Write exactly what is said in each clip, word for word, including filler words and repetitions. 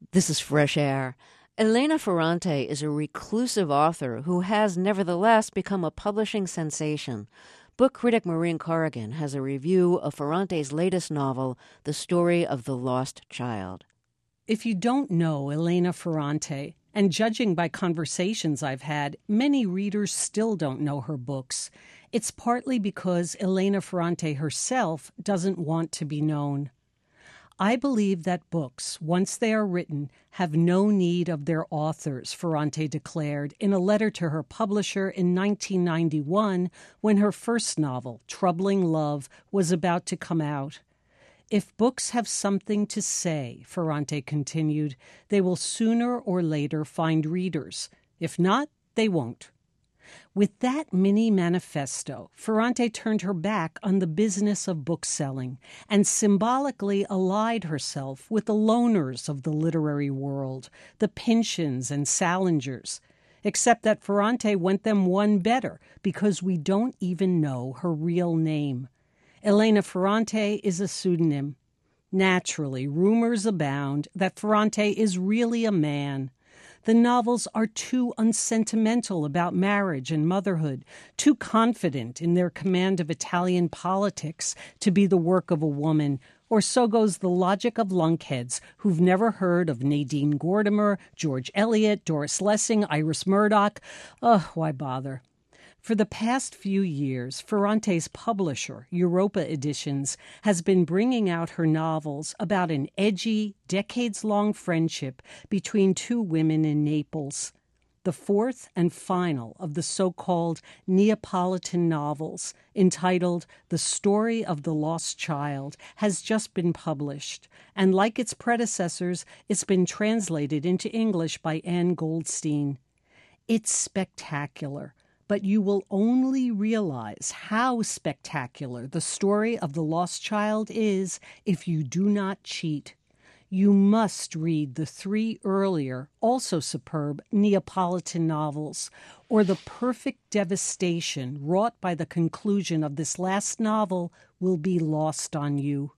This is Fresh Air. Elena Ferrante is a reclusive author who has nevertheless become a publishing sensation. Book critic Maureen Corrigan has a review of Ferrante's latest novel, The Story of the Lost Child. If you don't know Elena Ferrante, and judging by conversations I've had, many readers still don't know her books, it's partly because Elena Ferrante herself doesn't want to be known. I believe that books, once they are written, have no need of their authors, Ferrante declared in a letter to her publisher in nineteen ninety-one when her first novel, Troubling Love, was about to come out. If books have something to say, Ferrante continued, they will sooner or later find readers. If not, they won't. With that mini manifesto, Ferrante turned her back on the business of bookselling and symbolically allied herself with the loners of the literary world, the Pynchons and Salingers, except that Ferrante went them one better because we don't even know her real name. Elena Ferrante is a pseudonym. Naturally, rumors abound that Ferrante is really a man. The novels are too unsentimental about marriage and motherhood, too confident in their command of Italian politics to be the work of a woman, or so goes the logic of lunkheads who've never heard of Nadine Gordimer, George Eliot, Doris Lessing, Iris Murdoch. Ugh, why bother? For the past few years, Ferrante's publisher, Europa Editions, has been bringing out her novels about an edgy, decades-long friendship between two women in Naples. The fourth and final of the so-called Neapolitan novels, entitled The Story of the Lost Child, has just been published, and like its predecessors, it's been translated into English by Anne Goldstein. It's spectacular. But you will only realize how spectacular the story of the lost child is if you do not cheat. You must read the three earlier, also superb, Neapolitan novels, or the perfect devastation wrought by the conclusion of this last novel will be lost on you.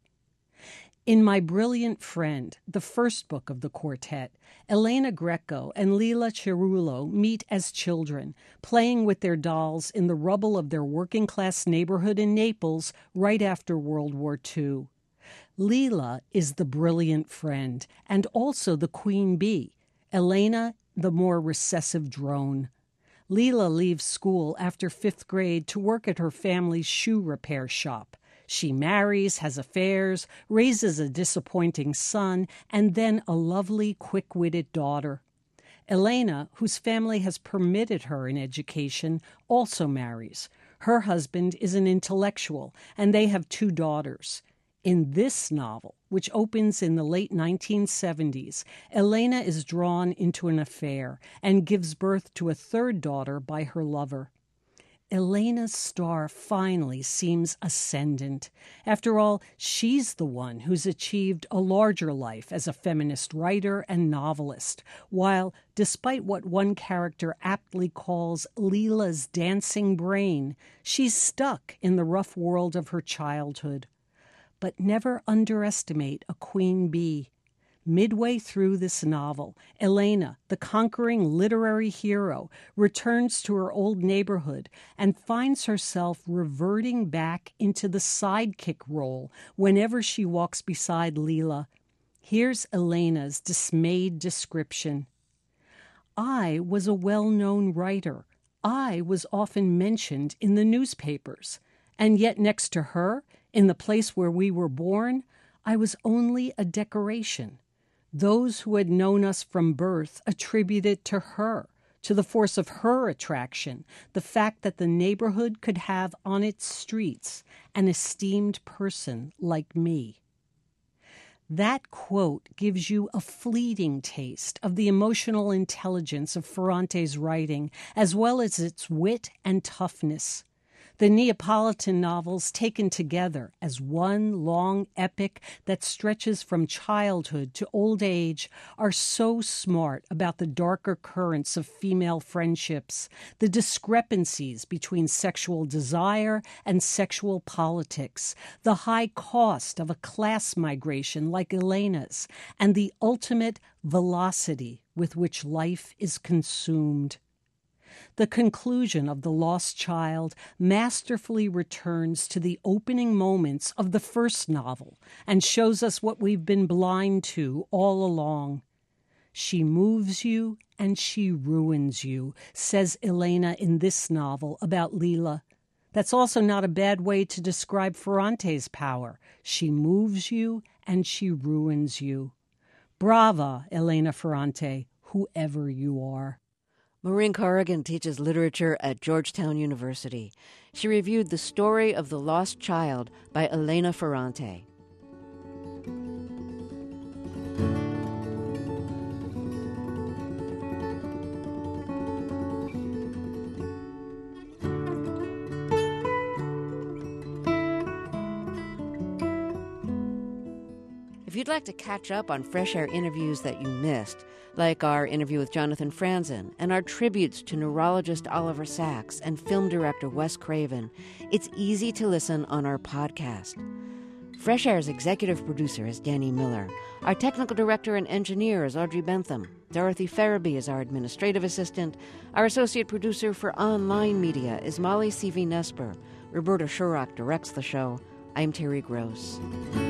In My Brilliant Friend, the first book of the quartet, Elena Greco and Lila Cerullo meet as children, playing with their dolls in the rubble of their working-class neighborhood in Naples right after World War Two. Lila is the brilliant friend and also the queen bee, Elena the more recessive drone. Lila leaves school after fifth grade to work at her family's shoe repair shop. She marries, has affairs, raises a disappointing son, and then a lovely, quick-witted daughter. Elena, whose family has permitted her an education, also marries. Her husband is an intellectual, and they have two daughters. In this novel, which opens in the late nineteen seventies, Elena is drawn into an affair and gives birth to a third daughter by her lover. Elena's star finally seems ascendant. After all, she's the one who's achieved a larger life as a feminist writer and novelist, while, despite what one character aptly calls Lila's dancing brain, she's stuck in the rough world of her childhood. But never underestimate a queen bee. Midway through this novel, Elena, the conquering literary hero, returns to her old neighborhood and finds herself reverting back into the sidekick role whenever she walks beside Lila. Here's Elena's dismayed description. I was a well-known writer. I was often mentioned in the newspapers. And yet next to her, in the place where we were born, I was only a decoration. Those who had known us from birth attribute it to her, to the force of her attraction, the fact that the neighborhood could have on its streets an esteemed person like me. That quote gives you a fleeting taste of the emotional intelligence of Ferrante's writing, as well as its wit and toughness. The Neapolitan novels, taken together as one long epic that stretches from childhood to old age, are so smart about the darker currents of female friendships, the discrepancies between sexual desire and sexual politics, the high cost of a class migration like Elena's, and the ultimate velocity with which life is consumed. The conclusion of The Lost Child masterfully returns to the opening moments of the first novel and shows us what we've been blind to all along. She moves you and she ruins you, says Elena in this novel about Lila. That's also not a bad way to describe Ferrante's power. She moves you and she ruins you. Brava, Elena Ferrante, whoever you are. Maureen Corrigan teaches literature at Georgetown University. She reviewed The Story of the Lost Child by Elena Ferrante. If you'd like to catch up on Fresh Air interviews that you missed, like our interview with Jonathan Franzen and our tributes to neurologist Oliver Sacks and film director Wes Craven, it's easy to listen on our podcast. Fresh Air's executive producer is Danny Miller. Our technical director and engineer is Audrey Bentham. Dorothy Farabee is our administrative assistant. Our associate producer for online media is Molly C V Nesper. Roberta Shurrock directs the show. I'm Terry Gross.